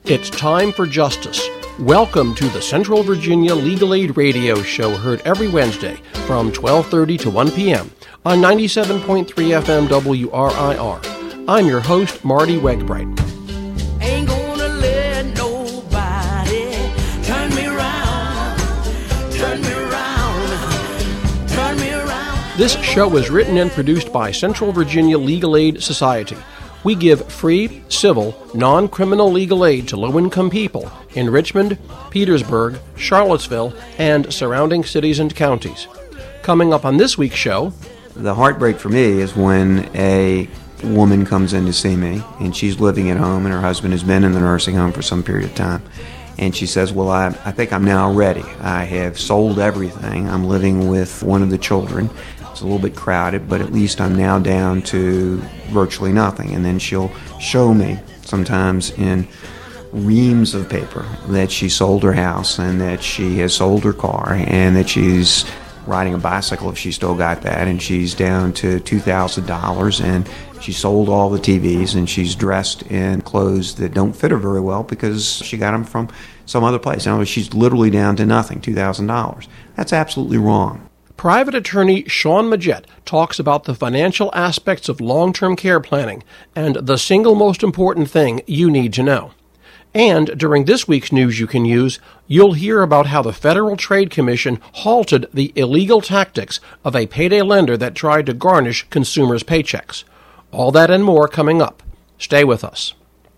It's time for justice. Welcome to the Central Virginia Legal Aid Radio Show, heard every Wednesday from 12:30 to 1 p.m. on 97.3 FM WRIR. I'm your host, Marty Wegbright. Ain't gonna let nobody turn me around, turn me around, turn me around. This show is written and produced by Central Virginia Legal Aid Society. We give free, civil, non-criminal legal aid to low-income people in Richmond, Petersburg, Charlottesville, and surrounding cities and counties. Coming up on this week's show... The heartbreak for me is when a woman comes in to see me, and she's living at home, and her husband has been in the nursing home for some period of time. And she says, well, I think I'm now ready. I have sold everything. I'm living with one of the children. It's a little bit crowded, but at least I'm now down to virtually nothing. And then she'll show me, sometimes in reams of paper, that she sold her house and that she has sold her car and that she's riding a bicycle if she still got that, and she's down to $2,000, and she sold all the TVs, and she's dressed in clothes that don't fit her very well because she got them from some other place. In other words, she's literally down to nothing, $2,000. That's absolutely wrong. Private attorney Sean Majette talks about the financial aspects of long-term care planning and the single most important thing you need to know. And during this week's News You Can Use, you'll hear about how the Federal Trade Commission halted the illegal tactics of a payday lender that tried to garnish consumers' paychecks. All that and more coming up. Stay with us.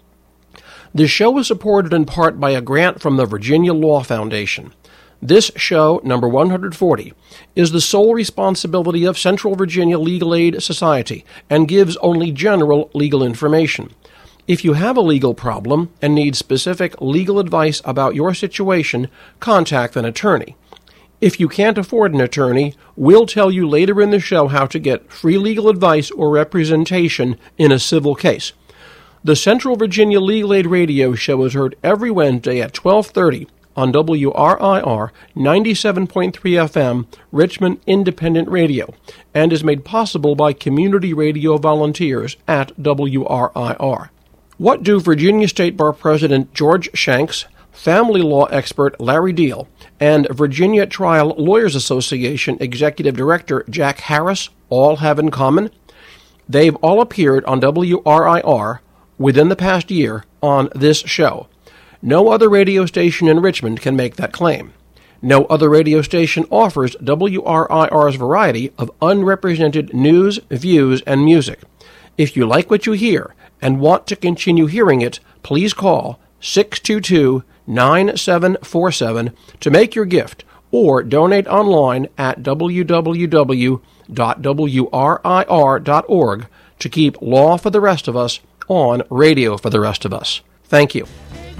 This show is supported in part by a grant from the Virginia Law Foundation. This show, number 140, is the sole responsibility of Central Virginia Legal Aid Society and gives only general legal information. If you have a legal problem and need specific legal advice about your situation, contact an attorney. If you can't afford an attorney, we'll tell you later in the show how to get free legal advice or representation in a civil case. The Central Virginia Legal Aid Radio Show is heard every Wednesday at 12:30 on WRIR 97.3 FM, Richmond Independent Radio, and is made possible by community radio volunteers at WRIR. What do Virginia State Bar President George Shanks, family law expert Larry Deal, and Virginia Trial Lawyers Association Executive Director Jack Harris all have in common? They've all appeared on WRIR within the past year on this show. No other radio station in Richmond can make that claim. No other radio station offers WRIR's variety of unrepresented news, views, and music. If you like what you hear and want to continue hearing it, please call 622-9747 to make your gift or donate online at www.wrir.org to keep law for the rest of us on radio for the rest of us. Thank you.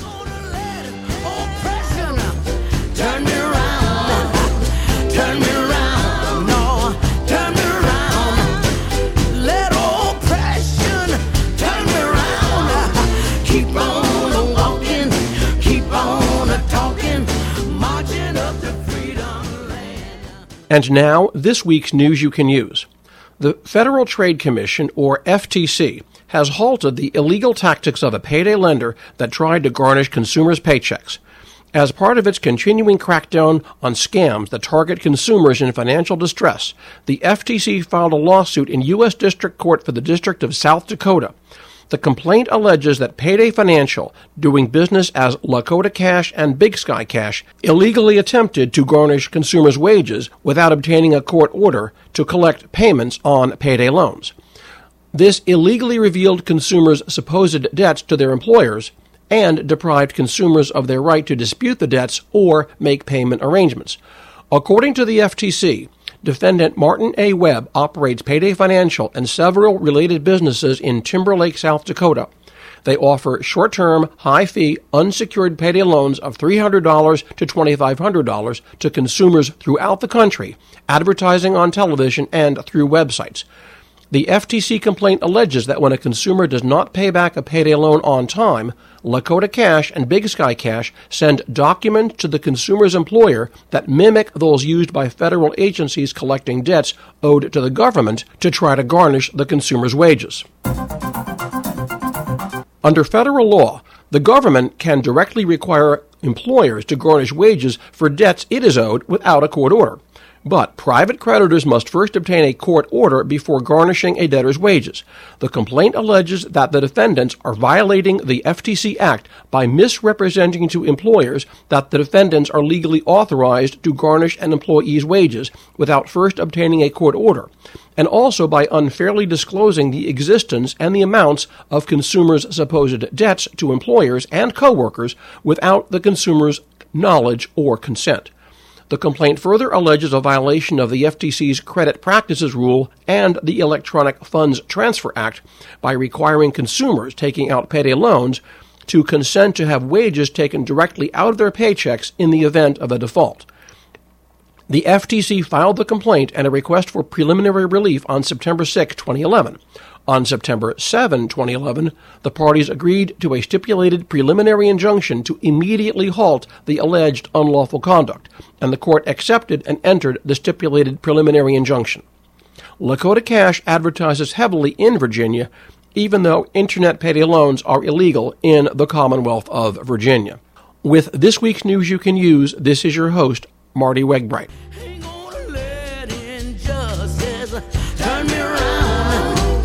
And now, this week's News You Can Use. The Federal Trade Commission, or FTC, has halted the illegal tactics of a payday lender that tried to garnish consumers' paychecks. As part of its continuing crackdown on scams that target consumers in financial distress, the FTC filed a lawsuit in U.S. District Court for the District of South Dakota. The complaint alleges that Payday Financial, doing business as Lakota Cash and Big Sky Cash, illegally attempted to garnish consumers' wages without obtaining a court order to collect payments on payday loans. This illegally revealed consumers' supposed debts to their employers and deprived consumers of their right to dispute the debts or make payment arrangements. According to the FTC, defendant Martin A. Webb operates Payday Financial and several related businesses in Timberlake, South Dakota. They offer short-term, high-fee, unsecured payday loans of $300 to $2,500 to consumers throughout the country, advertising on television and through websites. The FTC complaint alleges that when a consumer does not pay back a payday loan on time, Lakota Cash and Big Sky Cash send documents to the consumer's employer that mimic those used by federal agencies collecting debts owed to the government to try to garnish the consumer's wages. Under federal law, The government can directly require employers to garnish wages for debts it is owed without a court order. But private creditors must first obtain a court order before garnishing a debtor's wages. The complaint alleges that the defendants are violating the FTC Act by misrepresenting to employers that the defendants are legally authorized to garnish an employee's wages without first obtaining a court order, and also by unfairly disclosing the existence and the amounts of consumers' supposed debts to employers and coworkers without the consumer's knowledge or consent. The complaint further alleges a violation of the FTC's Credit Practices Rule and the Electronic Funds Transfer Act by requiring consumers taking out payday loans to consent to have wages taken directly out of their paychecks in the event of a default. The FTC filed the complaint and a request for preliminary relief on September 6, 2011. On September 7, 2011, the parties agreed to a stipulated preliminary injunction to immediately halt the alleged unlawful conduct, and the court accepted and entered the stipulated preliminary injunction. Lakota Cash advertises heavily in Virginia, even though Internet payday loans are illegal in the Commonwealth of Virginia. With this week's news you can use, this is your host, Marty Wegbright. Ain't gonna let injustice turn me around,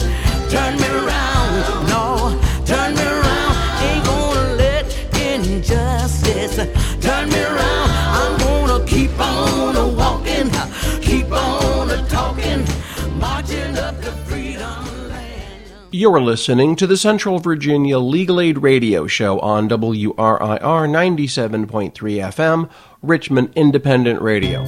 no, turn me around. Ain't gonna let injustice turn me around. I'm gonna keep on walking, keep on talking, marching up to freedom land. You're listening to the Central Virginia Legal Aid Radio Show on WRIR 97.3 FM, Richmond Independent Radio.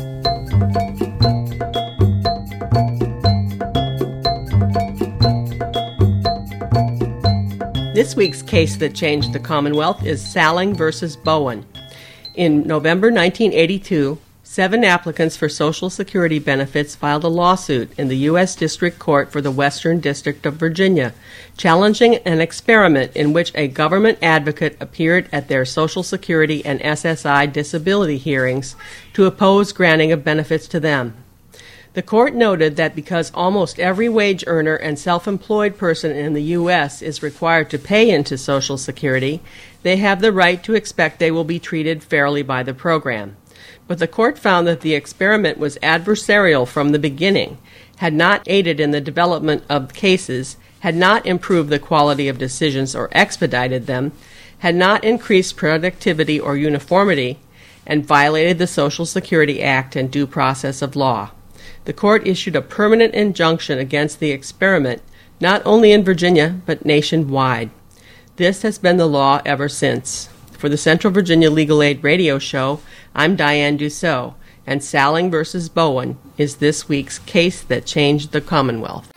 This week's case that changed the Commonwealth is Salling versus Bowen. In November 1982, 7 applicants for Social Security benefits filed a lawsuit in the U.S. District Court for the Western District of Virginia, challenging an experiment in which a government advocate appeared at their Social Security and SSI disability hearings to oppose granting of benefits to them. The court noted that because almost every wage earner and self-employed person in the U.S. is required to pay into Social Security, they have the right to expect they will be treated fairly by the program. But the court found that the experiment was adversarial from the beginning, had not aided in the development of cases, had not improved the quality of decisions or expedited them, had not increased productivity or uniformity, and violated the Social Security Act and due process of law. The court issued a permanent injunction against the experiment, not only in Virginia, but nationwide. This has been the law ever since. For the Central Virginia Legal Aid Radio Show, I'm Diane Dussault, and Salling versus Bowen is this week's case that changed the Commonwealth.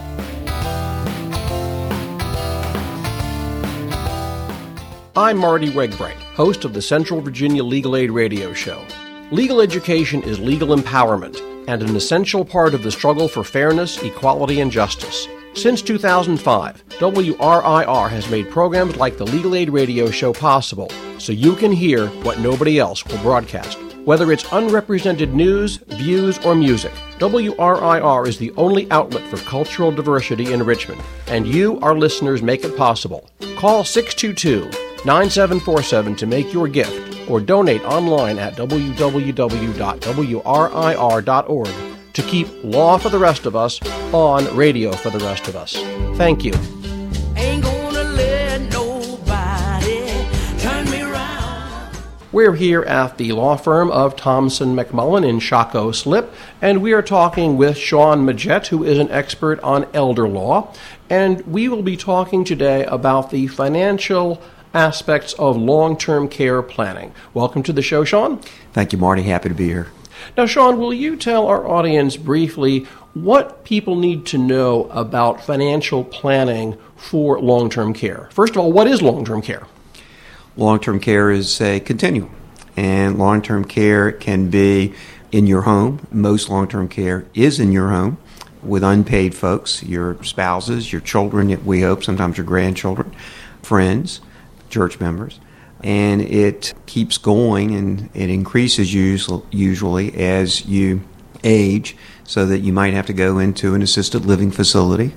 I'm Marty Wegbright, host of the Central Virginia Legal Aid Radio Show. Legal education is legal empowerment and an essential part of the struggle for fairness, equality, and justice. Since 2005, WRIR has made programs like the Legal Aid Radio Show possible, so you can hear what nobody else will broadcast. Whether it's unrepresented news, views, or music, WRIR is the only outlet for cultural diversity in Richmond, and you, our listeners, make it possible. Call 622-9747 to make your gift, or donate online at www.wrir.org to keep law for the rest of us on radio for the rest of us. Thank you. Ain't gonna let nobody turn me around. We're here at the law firm of Thompson McMullen in Shockoe Slip, and we are talking with Sean Majette, who is an expert on elder law, and we will be talking today about the financial aspects of long-term care planning. Welcome to the show, Sean. Thank you, Marty. Happy to be here. Now, Sean, will you tell our audience briefly what people need to know about financial planning for long-term care? First of all, what is long-term care? Long-term care is a continuum, and long-term care can be in your home. Most long-term care is in your home with unpaid folks, your spouses, your children, we hope, sometimes your grandchildren, friends, church members, and it keeps going, and it increases usually as you age, so that you might have to go into an assisted living facility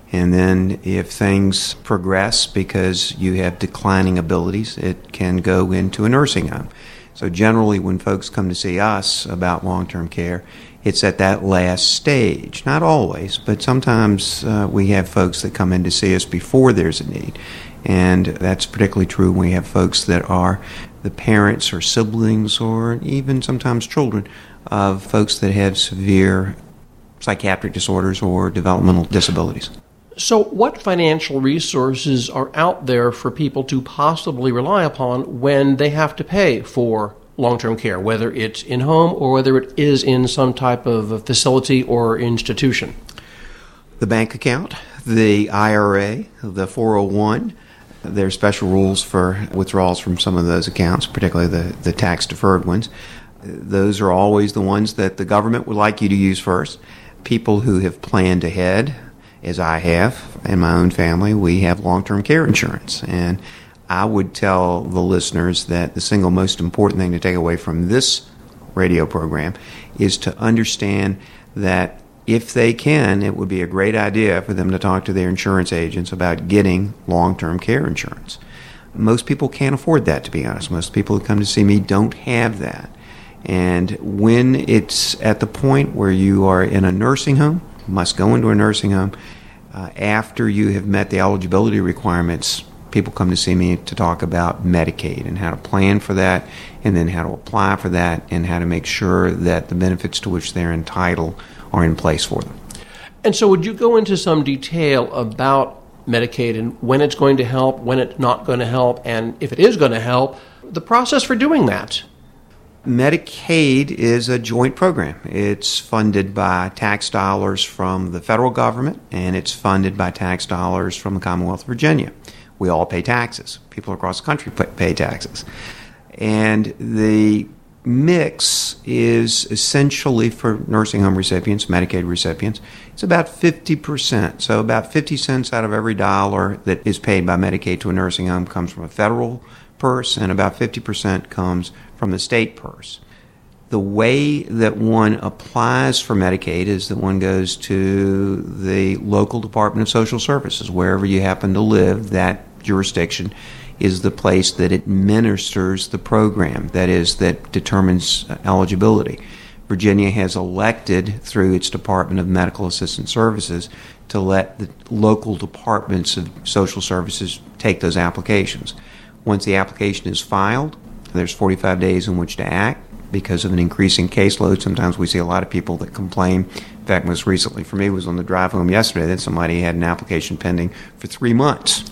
And then if things progress because you have declining abilities, it can go into a nursing home. So generally when folks come to see us about long-term care, it's at that last stage. Not always, but sometimes we have folks that come in to see us before there's a need. And that's particularly true when we have folks that are the parents or siblings or even sometimes children of folks that have severe psychiatric disorders or developmental disabilities. So what financial resources are out there for people to possibly rely upon when they have to pay for long-term care, whether it's in-home or whether it is in some type of facility or institution? The bank account, the IRA, the 401, there are special rules for withdrawals from some of those accounts, particularly the tax-deferred ones. Those are always the ones that the government would like you to use first. People who have planned ahead, as I have in my own family, we have long-term care insurance. And I would tell the listeners that the single most important thing to take away from this radio program is to understand that if they can, it would be a great idea for them to talk to their insurance agents about getting long-term care insurance. Most people can't afford that, to be honest. Most people who come to see me don't have that. And when it's at the point where you are in a nursing home, must go into a nursing home, after you have met the eligibility requirements, people come to see me to talk about Medicaid and how to plan for that, and then how to apply for that, and how to make sure that the benefits to which they're entitled are in place for them. And so would you go into some detail about Medicaid and when it's going to help, when it's not going to help, and if it is going to help, the process for doing that? Medicaid is a joint program. It's funded by tax dollars from the federal government, and it's funded by tax dollars from the Commonwealth of Virginia. We all pay taxes. People across the country pay taxes. And the mix is essentially for nursing home recipients, Medicaid recipients, it's about 50%. So about 50 cents out of every dollar that is paid by Medicaid to a nursing home comes from a federal purse, and about 50% comes from the state purse. The way that one applies for Medicaid is that one goes to the local Department of Social Services, wherever you happen to live. That jurisdiction is the place that administers the program, that is, that determines eligibility. Virginia has elected, through its Department of Medical Assistance Services, to let the local departments of social services take those applications. Once the application is filed, there's 45 days in which to act. Because of an increasing caseload, sometimes we see a lot of people that complain. In fact, most recently for me was on the drive home yesterday that somebody had an application pending for 3 months.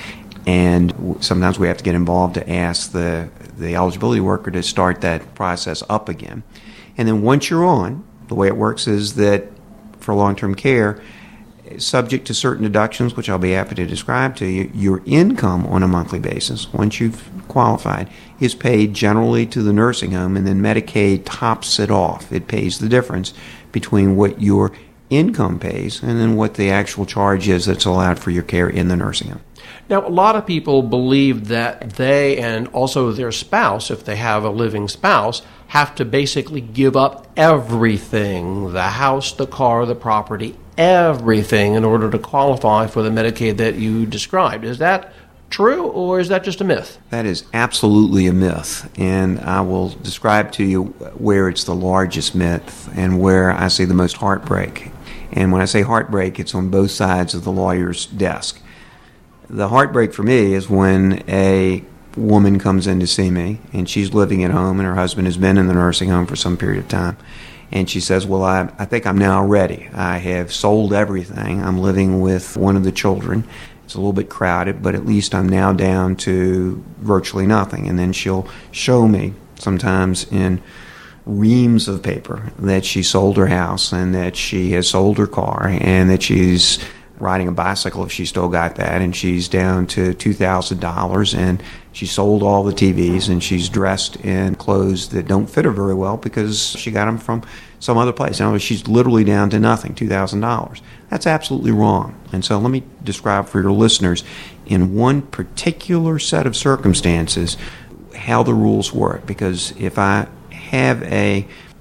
And sometimes we have to get involved to ask the eligibility worker to start that process up again. And then once you're on, the way it works is that for long-term care, subject to certain deductions, which I'll be happy to describe to you, your income on a monthly basis, once you've qualified, is paid generally to the nursing home, and then Medicaid tops it off. It pays the difference between what your income pays and then what the actual charge is that's allowed for your care in the nursing home. Now, a lot of people believe that they and also their spouse, if they have a living spouse, have to basically give up everything, the house, the car, the property, everything in order to qualify for the Medicaid that you described. Is that true, or is that just a myth? That is absolutely a myth, and I will describe to you where it's the largest myth and where I see the most heartbreak. And when I say heartbreak, it's on both sides of the lawyer's desk. The heartbreak for me is when a woman comes in to see me, and she's living at home, and her husband has been in the nursing home for some period of time. And she says, well, I think I'm now ready. I have sold everything. I'm living with one of the children. It's a little bit crowded, but at least I'm now down to virtually nothing. And then she'll show me, sometimes in reams of paper, that she sold her house and that she has sold her car and that she's riding a bicycle if she still got that, and she's down to $2,000, and she sold all the TVs, and she's dressed in clothes that don't fit her very well because she got them from some other place. Now she's literally down to nothing, $2,000. That's absolutely wrong. And so let me describe for your listeners in one particular set of circumstances how the rules work, because if I have a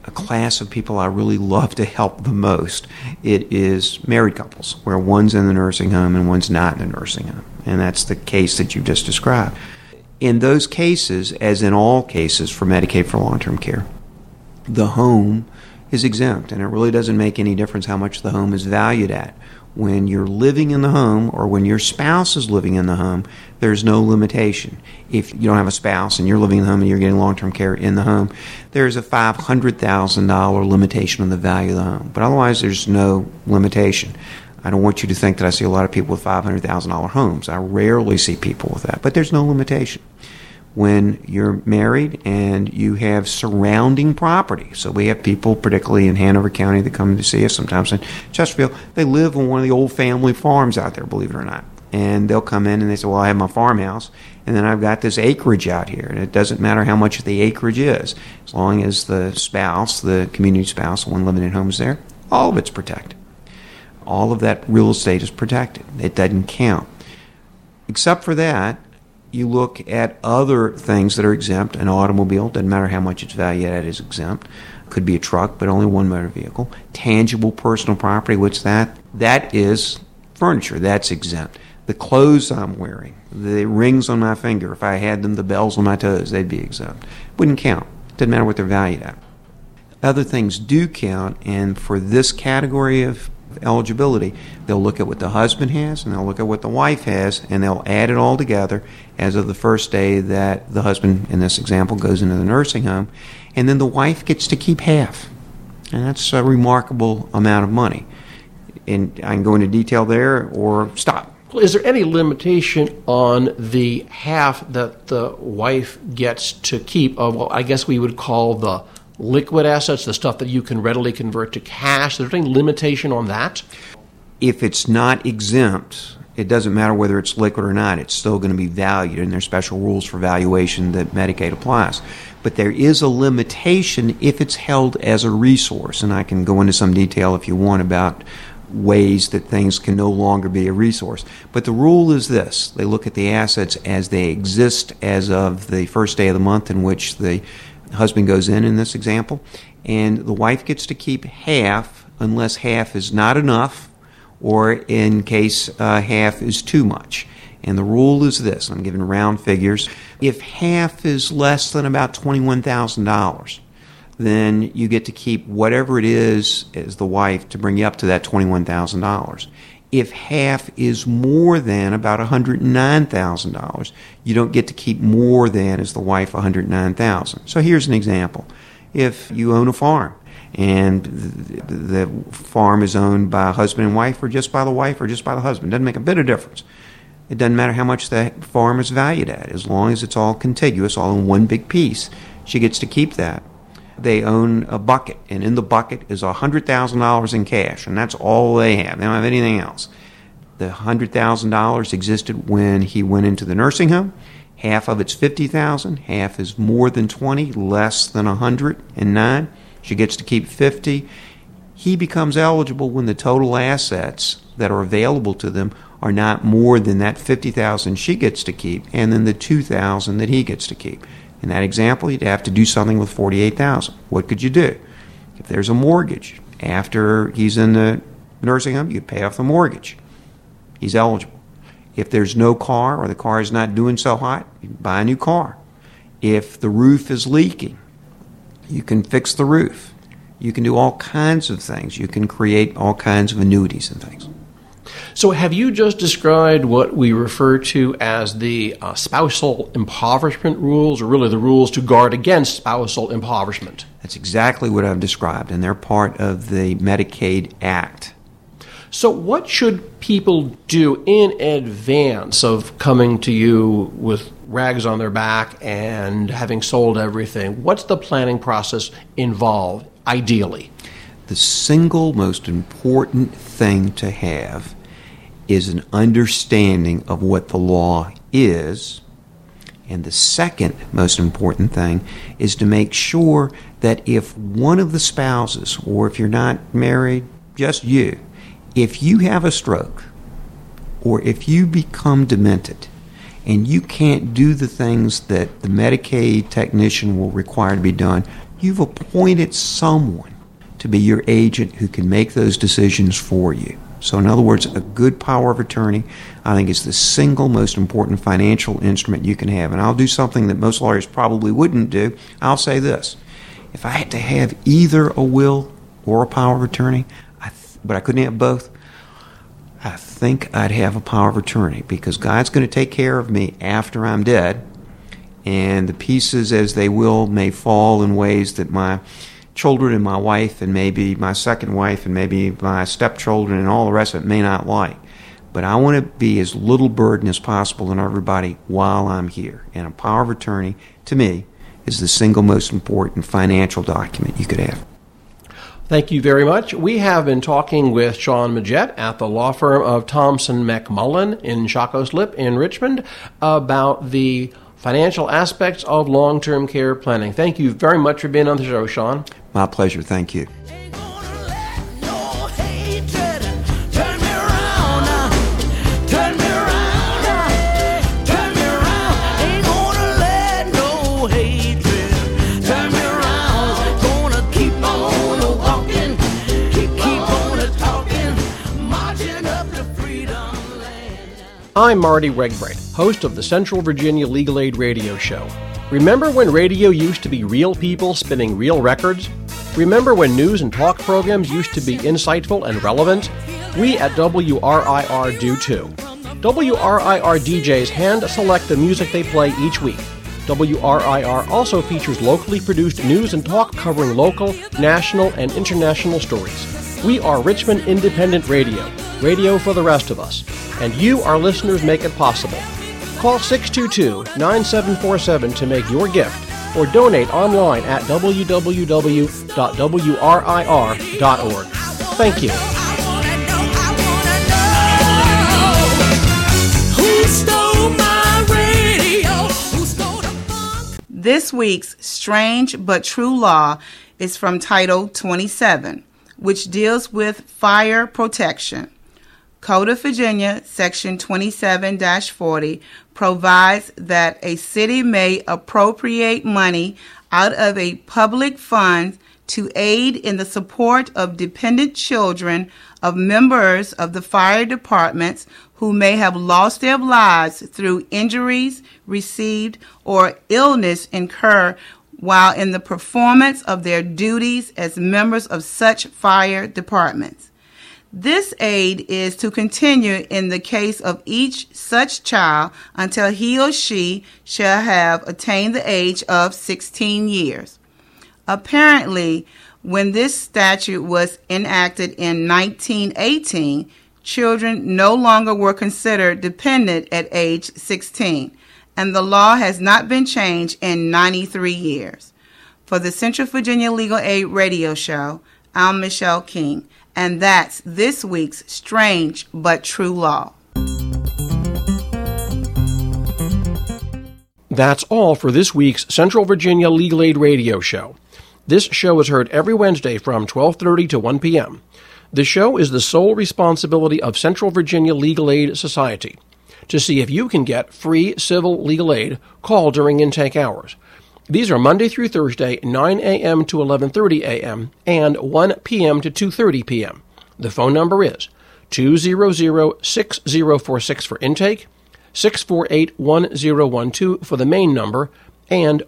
a class of people I really love to help the most, it is married couples, where one's in the nursing home and one's not in the nursing home. And that's the case that you just described. In those cases, as in all cases for Medicaid for long-term care, the home is exempt, and it really doesn't make any difference how much the home is valued at. When you're living in the home or when your spouse is living in the home, there's no limitation. If you don't have a spouse and you're living in the home and you're getting long-term care in the home, there's a $500,000 limitation on the value of the home. But otherwise, there's no limitation. I don't want you to think that I see a lot of people with $500,000 homes. I rarely see people with that, but there's no limitation. When you're married and you have surrounding property. So we have people, particularly in Hanover County, that come to see us, sometimes in Chesterfield. They live on one of the old family farms out there, believe it or not. And they'll come in and they say, well, I have my farmhouse, and then I've got this acreage out here. And it doesn't matter how much the acreage is. As long as the spouse, the community spouse, the one living in homes there, all of it's protected. All of that real estate is protected. It doesn't count. Except for that, you look at other things that are exempt. An automobile, doesn't matter how much it's valued at, is exempt. Could be a truck, but only one motor vehicle. Tangible personal property, what's that? That is furniture. That's exempt. The clothes I'm wearing, the rings on my finger, if I had them, the bells on my toes, they'd be exempt. Wouldn't count. Doesn't matter what they're valued at. Other things do count, and for this category of eligibility, they'll look at what the husband has and they'll look at what the wife has, and they'll add it all together as of the first day that the husband, in this example, goes into the nursing home, and then the wife gets to keep half. And that's a remarkable amount of money. And I can go into detail there or stop. Well, is there any limitation on the half that the wife gets to keep of what I guess we would call the liquid assets, the stuff that you can readily convert to cash? Is there any limitation on that? If it's not exempt, it doesn't matter whether it's liquid or not. It's still going to be valued, and there's special rules for valuation that Medicaid applies. But there is a limitation if it's held as a resource, and I can go into some detail if you want about ways that things can no longer be a resource. But the rule is this. They look at the assets as they exist as of the first day of the month in which the husband goes in this example, and the wife gets to keep half unless half is not enough or in case half is too much. And the rule is this, I'm giving round figures. If half is less than about $21,000, then you get to keep whatever it is as the wife to bring you up to that $21,000. If half is more than about $109,000, you don't get to keep more than, as the wife, $109,000. So here's an example. If you own a farm and the farm is owned by a husband and wife, or just by the wife, or just by the husband, doesn't make a bit of difference. It doesn't matter how much the farm is valued at, as long as it's all contiguous, all in one big piece. She gets to keep that. They own a bucket, and in the bucket is $100,000 in cash, and that's all they have. They don't have anything else. The $100,000 existed when he went into the nursing home. Half of it's $50,000, half is more than 20, less than 109. She gets to keep 50. He becomes eligible when the total assets that are available to them are not more than that $50,000 she gets to keep, and then the $2,000 that he gets to keep. In that example, you'd have to do something with $48,000. What could you do? If there's a mortgage, after he's in the nursing home, you pay off the mortgage. He's eligible. If there's no car, or the car is not doing so hot, you buy a new car. If the roof is leaking, you can fix the roof. You can do all kinds of things. You can create all kinds of annuities and things. So have you just described what we refer to as the spousal impoverishment rules, or really the rules to guard against spousal impoverishment? That's exactly what I've described, and they're part of the Medicaid Act. So what should people do in advance of coming to you with rags on their back and having sold everything? What's the planning process involved, ideally? The single most important thing to have is an understanding of what the law is, and the second most important thing is to make sure that if one of the spouses, or if you're not married, just you, if you have a stroke, or if you become demented, and you can't do the things that the Medicaid technician will require to be done, you've appointed someone to be your agent who can make those decisions for you. So in other words, a good power of attorney, I think, is the single most important financial instrument you can have. And I'll do something that most lawyers probably wouldn't do. I'll say this. If I had to have either a will or a power of attorney, but I couldn't have both, I think I'd have a power of attorney, because God's going to take care of me after I'm dead, and the pieces as they will may fall in ways that my children and my wife and maybe my second wife and maybe my stepchildren and all the rest of it may not like. But I want to be as little burden as possible on everybody while I'm here. And a power of attorney, to me, is the single most important financial document you could have. Thank you very much. We have been talking with Sean Majette at the law firm of Thompson McMullen in Shockoslip in Richmond about the financial aspects of long-term care planning. Thank you very much for being on the show, Sean. My pleasure. Thank you. Ain't gonna let no hatred turn me around, turn me around, turn me around. Ain't gonna let no hatred turn me around. Gonna keep on walking, keep on talking, marching up to freedom land. I'm Marty Wegbright, host of the Central Virginia Legal Aid Radio Show. Remember when radio used to be real people spinning real records? Remember when news and talk programs used to be insightful and relevant? We at WRIR do too. WRIR DJs hand-select the music they play each week. WRIR also features locally produced news and talk covering local, national, and international stories. We are Richmond Independent Radio, radio for the rest of us. And you, our listeners, make it possible. Call 622-9747 to make your gift or donate online at www.wrir.org. Thank you. This week's Strange But True Law is from Title 27, which deals with fire protection. Code of Virginia, Section 27-40, provides that a city may appropriate money out of a public fund to aid in the support of dependent children of members of the fire departments who may have lost their lives through injuries received or illness incurred while in the performance of their duties as members of such fire departments. This aid is to continue in the case of each such child until he or she shall have attained the age of 16 years. Apparently, when this statute was enacted in 1918, children no longer were considered dependent at age 16, and the law has not been changed in 93 years. For the Central Virginia Legal Aid Radio Show, I'm Michelle King. And that's this week's Strange But True Law. That's all for this week's Central Virginia Legal Aid Radio Show. This show is heard every Wednesday from 12:30 to 1 p.m. The show is the sole responsibility of Central Virginia Legal Aid Society. To see if you can get free civil legal aid, call during intake hours. These are Monday through Thursday, 9 a.m. to 11:30 a.m. and 1 p.m. to 2:30 p.m. The phone number is 200-6046 for intake, 648-1012 for the main number, and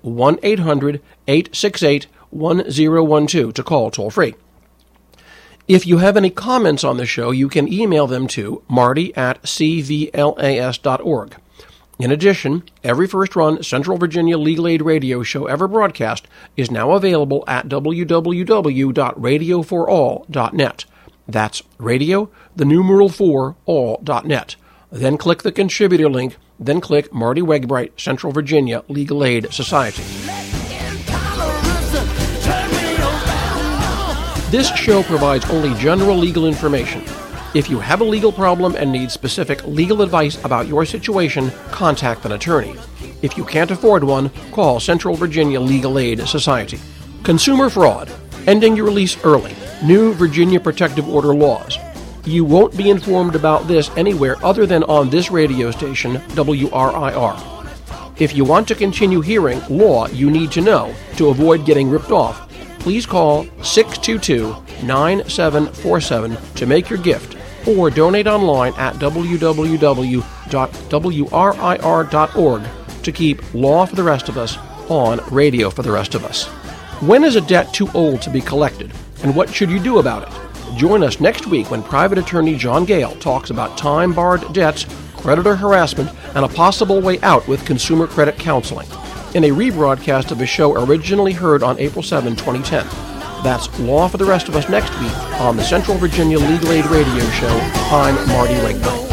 1-800-868-1012 to call toll-free. If you have any comments on the show, you can email them to marty@cvlas.org. In addition, every first-run Central Virginia Legal Aid radio show ever broadcast is now available at www.radioforall.net. That's radio, the numeral 4, all.net. Then click the contributor link, then click Marty Wegbright, Central Virginia Legal Aid Society. This show provides only general legal information. If you have a legal problem and need specific legal advice about your situation, contact an attorney. If you can't afford one, call Central Virginia Legal Aid Society. Consumer fraud, ending your release early, new Virginia Protective Order laws. You won't be informed about this anywhere other than on this radio station, WRIR. If you want to continue hearing law you need to know to avoid getting ripped off, please call 622-9747 to make your gift, or donate online at www.wrir.org to keep Law for the Rest of Us on Radio for the Rest of Us. When is a debt too old to be collected, and what should you do about it? Join us next week when private attorney John Gale talks about time-barred debts, creditor harassment, and a possible way out with consumer credit counseling, in a rebroadcast of a show originally heard on April 7, 2010. That's Law for the Rest of Us next week on the Central Virginia Legal Aid Radio Show. I'm Marty Wakeman.